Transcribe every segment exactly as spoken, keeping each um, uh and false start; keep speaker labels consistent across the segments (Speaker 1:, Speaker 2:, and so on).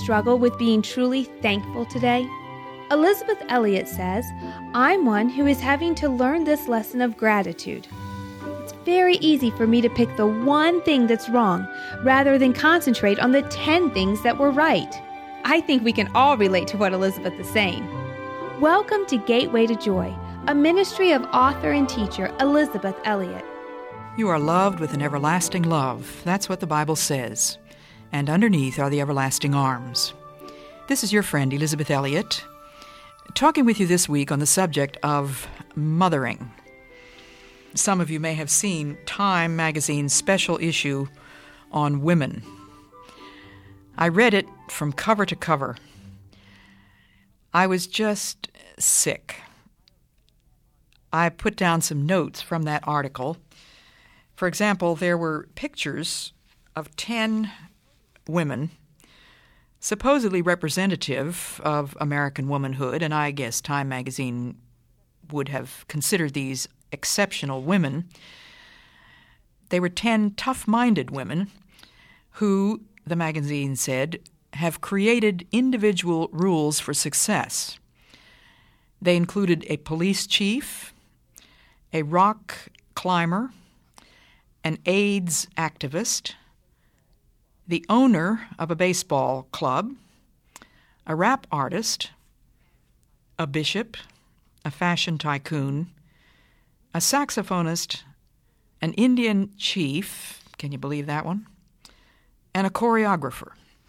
Speaker 1: struggle with being truly thankful today? Elizabeth Elliot says, I'm one who is having to learn this lesson of gratitude. It's very easy for me to pick the one thing that's wrong rather than concentrate on the ten things that were right. I think we can all relate to what Elizabeth is saying. Welcome to Gateway to Joy, a ministry of author and teacher Elizabeth Elliot.
Speaker 2: You are loved with an everlasting love. That's what the Bible says. And underneath are the everlasting arms. This is your friend Elizabeth Elliot, talking with you this week on the subject of mothering. Some of you may have seen Time magazine's special issue on women. I read it from cover to cover. I was just sick. I put down some notes from that article. For example, there were pictures of ten women supposedly representative of American womanhood, and I guess Time magazine would have considered these exceptional women. They were ten tough-minded women who, the magazine said, have created individual rules for success. They included a police chief, a rock climber, an AIDS activist, the owner of a baseball club, a rap artist, a bishop, a fashion tycoon, a saxophonist, an Indian chief, can you believe that one, and a choreographer.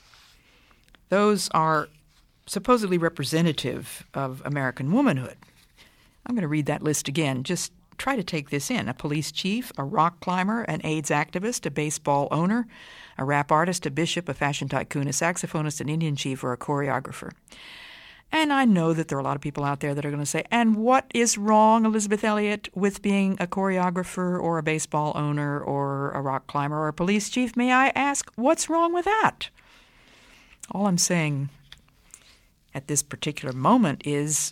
Speaker 2: Those are supposedly representative of American womanhood. I'm going to read that list again. Just try to take this in. A police chief, a rock climber, an AIDS activist, a baseball owner, a rap artist, a bishop, a fashion tycoon, a saxophonist, an Indian chief, or a choreographer. And I know that there are a lot of people out there that are going to say, and what is wrong, Elizabeth Elliot, with being a choreographer or a baseball owner or a rock climber or a police chief? May I ask, what's wrong with that? All I'm saying at this particular moment is,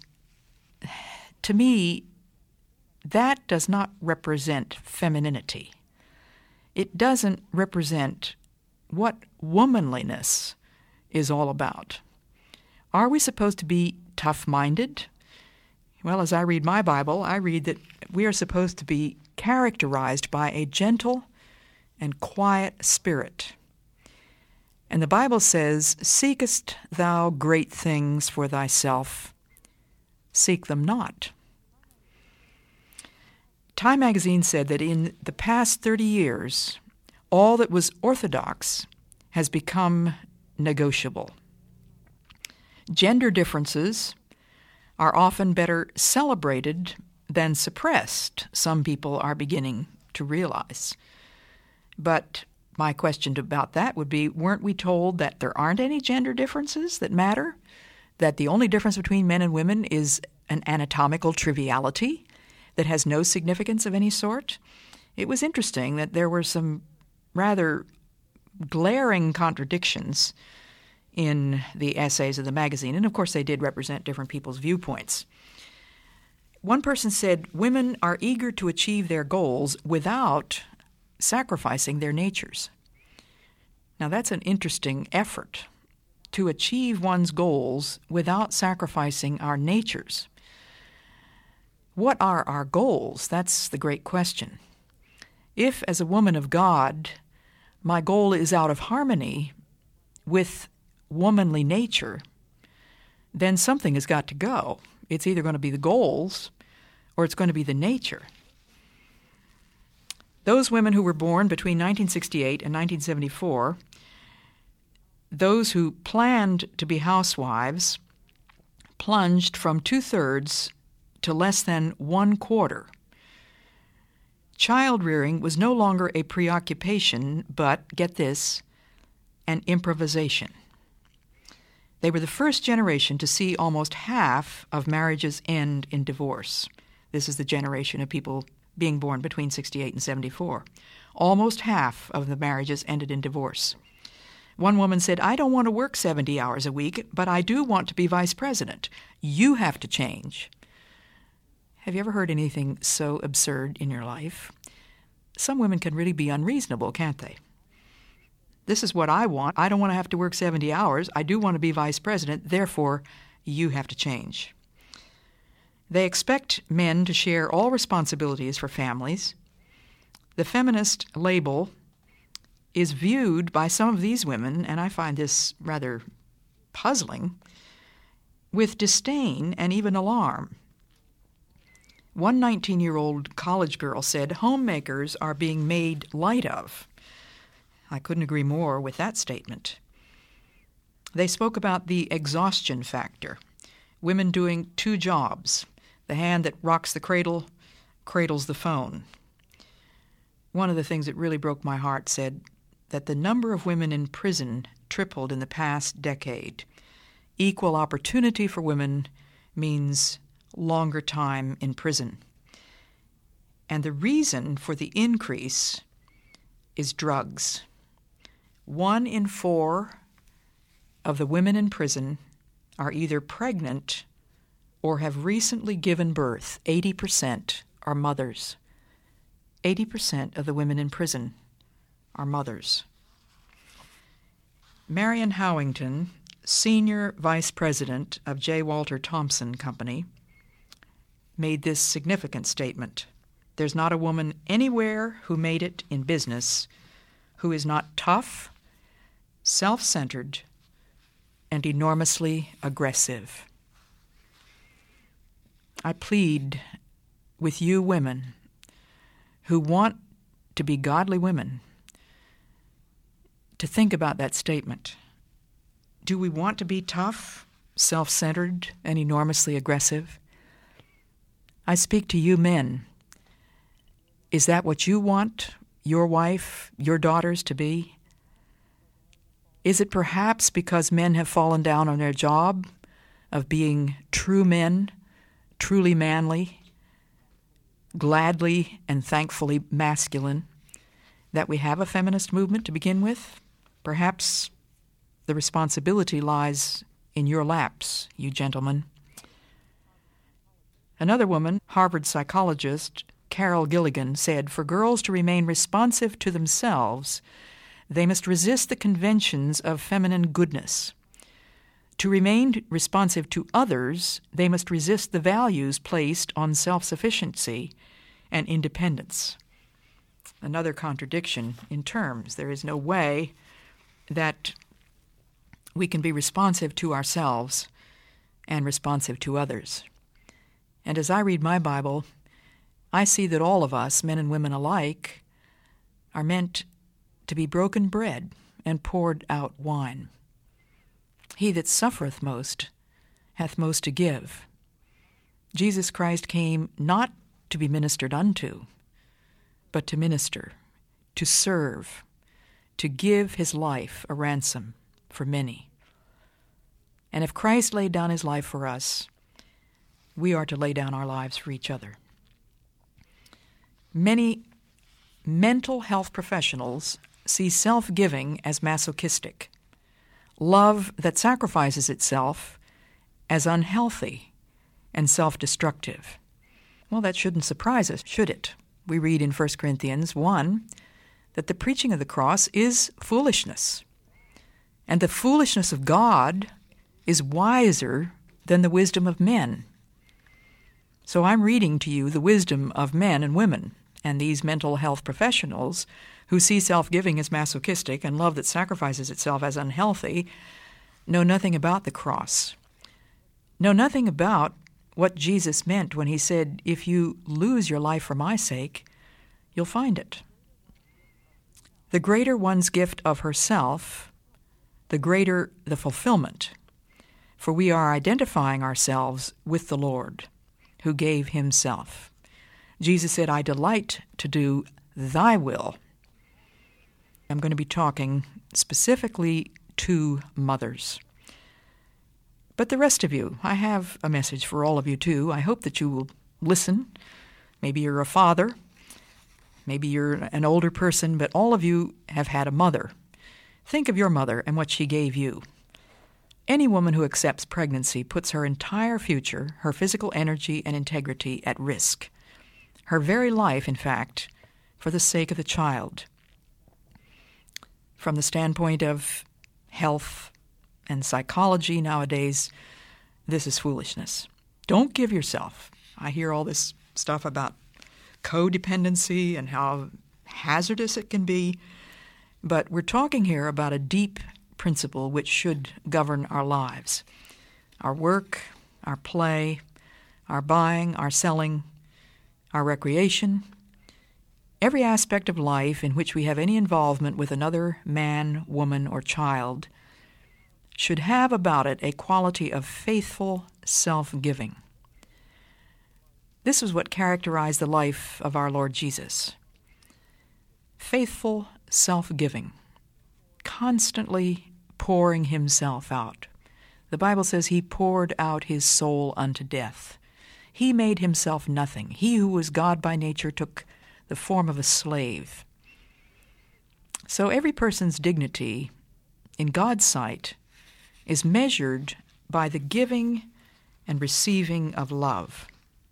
Speaker 2: to me, that does not represent femininity. It doesn't represent what womanliness is all about. Are we supposed to be tough-minded? Well, as I read my Bible, I read that we are supposed to be characterized by a gentle and quiet spirit. And the Bible says, "Seekest thou great things for thyself? Seek them not." Time magazine said that in the past thirty years, all that was orthodox has become negotiable. Gender differences are often better celebrated than suppressed, some people are beginning to realize. But my question about that would be, weren't we told that there aren't any gender differences that matter? That the only difference between men and women is an anatomical triviality that has no significance of any sort? It was interesting that there were some rather glaring contradictions in the essays of the magazine, and of course they did represent different people's viewpoints. One person said, women are eager to achieve their goals without sacrificing their natures. Now that's an interesting effort, to achieve one's goals without sacrificing our natures. What are our goals? That's the great question. If, as a woman of God, my goal is out of harmony with womanly nature, then something has got to go. It's either going to be the goals or it's going to be the nature. Those women who were born between nineteen sixty-eight and nineteen seventy-four, those who planned to be housewives, plunged from two-thirds to less than one quarter. Child-rearing was no longer a preoccupation, but, get this, an improvisation. They were the first generation to see almost half of marriages end in divorce. This is the generation of people being born between sixty-eight and seventy-four. Almost half of the marriages ended in divorce. One woman said, I don't want to work seventy hours a week, but I do want to be vice president. You have to change. Have you ever heard anything so absurd in your life? Some women can really be unreasonable, can't they? This is what I want. I don't want to have to work seventy hours. I do want to be vice president. Therefore, you have to change. They expect men to share all responsibilities for families. The feminist label is viewed by some of these women, and I find this rather puzzling, with disdain and even alarm. One nineteen-year-old college girl said, "Homemakers are being made light of." I couldn't agree more with that statement. They spoke about the exhaustion factor, women doing two jobs. The hand that rocks the cradle cradles the phone. One of the things that really broke my heart said that the number of women in prison tripled in the past decade. Equal opportunity for women means longer time in prison. And the reason for the increase is drugs. One in four of the women in prison are either pregnant or have recently given birth. eighty percent are mothers. eighty percent of the women in prison are mothers. Marian Howington, Senior Vice President of J. Walter Thompson Company, made this significant statement. There's not a woman anywhere who made it in business who is not tough, self-centered, and enormously aggressive. I plead with you women who want to be godly women to think about that statement. Do we want to be tough, self-centered, and enormously aggressive? I speak to you men. Is that what you want your wife, your daughters to be? Is it perhaps because men have fallen down on their job of being true men, truly manly, gladly and thankfully masculine, that we have a feminist movement to begin with? Perhaps the responsibility lies in your laps, you gentlemen. Another woman, Harvard psychologist Carol Gilligan, said, "For girls to remain responsive to themselves, they must resist the conventions of feminine goodness. To remain responsive to others, they must resist the values placed on self-sufficiency and independence." Another contradiction in terms. There is no way that we can be responsive to ourselves and responsive to others. And as I read my Bible, I see that all of us, men and women alike, are meant to be broken bread and poured out wine. He that suffereth most hath most to give. Jesus Christ came not to be ministered unto, but to minister, to serve, to give his life a ransom for many. And if Christ laid down his life for us, we are to lay down our lives for each other. Many mental health professionals see self-giving as masochistic, love that sacrifices itself as unhealthy and self-destructive. Well, that shouldn't surprise us, should it? We read in First Corinthians one that the preaching of the cross is foolishness, and the foolishness of God is wiser than the wisdom of men. So I'm reading to you the wisdom of men and women, and these mental health professionals who see self-giving as masochistic and love that sacrifices itself as unhealthy know nothing about the cross, know nothing about what Jesus meant when he said, "If you lose your life for my sake, you'll find it." The greater one's gift of herself, the greater the fulfillment, for we are identifying ourselves with the Lord who gave himself. Jesus said, "I delight to do thy will." I'm going to be talking specifically to mothers. But the rest of you, I have a message for all of you too. I hope that you will listen. Maybe you're a father, maybe you're an older person, but all of you have had a mother. Think of your mother and what she gave you. Any woman who accepts pregnancy puts her entire future, her physical energy and integrity at risk. Her very life, in fact, for the sake of the child. from the standpoint of health and psychology nowadays, this is foolishness. Don't give yourself. I hear all this stuff about codependency and how hazardous it can be, but we're talking here about a deep principle which should govern our lives. Our work, our play, our buying, our selling, our recreation, every aspect of life in which we have any involvement with another man, woman, or child should have about it a quality of faithful self-giving. This was what characterized the life of our Lord Jesus. Faithful self-giving, constantly pouring himself out. The Bible says he poured out his soul unto death. He made himself nothing. He who was God by nature took the form of a slave. So every person's dignity in God's sight is measured by the giving and receiving of love.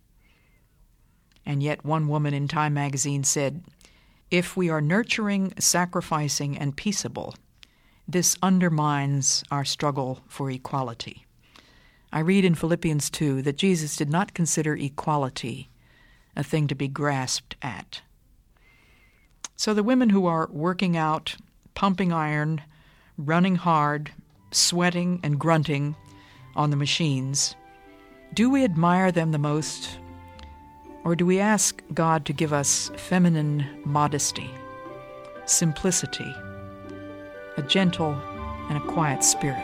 Speaker 2: And yet one woman in Time magazine said, if we are nurturing, sacrificing, and peaceable, this undermines our struggle for equality. I read in Philippians two that Jesus did not consider equality a thing to be grasped at. So the women who are working out, pumping iron, running hard, sweating and grunting on the machines, do we admire them the most, or do we ask God to give us feminine modesty, simplicity, a gentle and a quiet spirit?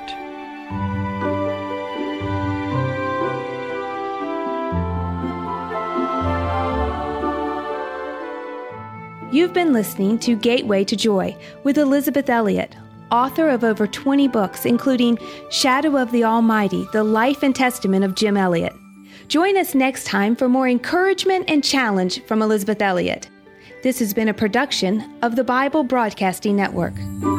Speaker 1: You've been listening to Gateway to Joy with Elisabeth Elliot, author of over twenty books, including Shadow of the Almighty, The Life and Testament of Jim Elliot. Join us next time for more encouragement and challenge from Elisabeth Elliot. This has been a production of the Bible Broadcasting Network.